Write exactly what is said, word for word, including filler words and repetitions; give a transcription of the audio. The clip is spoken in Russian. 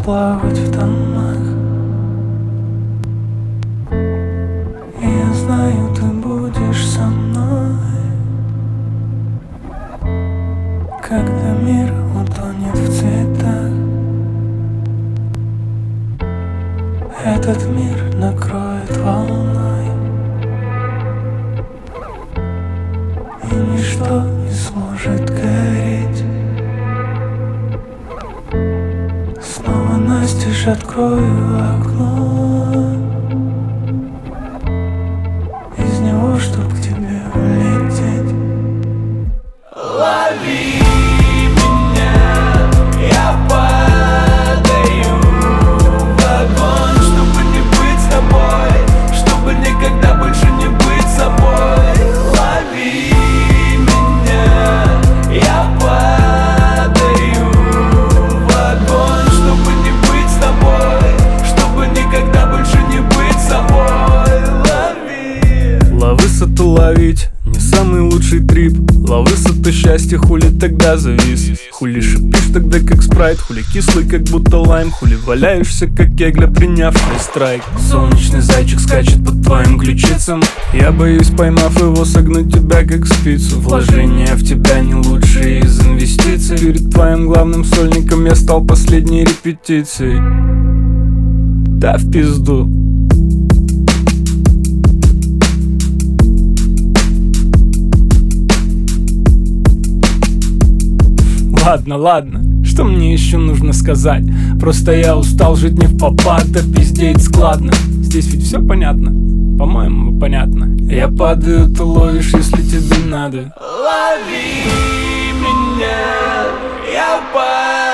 плавать в тонах. И я знаю, ты будешь со мной, когда мир утонет в цветах. Этот мир накроет волной, и ничто не сможет гореть. Снова настежь открою окно, из него, чтоб к тебе улететь. Лови меня, я падаю в огонь, чтобы не быть с тобой, чтобы никогда больше не быть собой. Лови меня, я падаю в огонь, чтобы не быть с тобой, чтобы никогда больше не быть собой. Лови. Ловысоту ловить не самый лучший трип. Ловысоту счастье, хули тогда завис. Хули шипишь тогда как спрайт, хули кислый как будто лайм, хули валяешься как кегля, принявший страйк. Солнечный зайчик скачет под твоим ключицам, я боюсь, поймав его, согнуть тебя как спицу. Вложения в тебя не лучшие из инвестиций. Перед твоим главным сольником я стал последней репетицией. Да в пизду. Ладно, ладно, что мне еще нужно сказать? Просто я устал жить не впопад, да пиздеть складно. Здесь ведь все понятно? По-моему, понятно. Я падаю, ты ловишь, если тебе надо. Лови меня, я падаю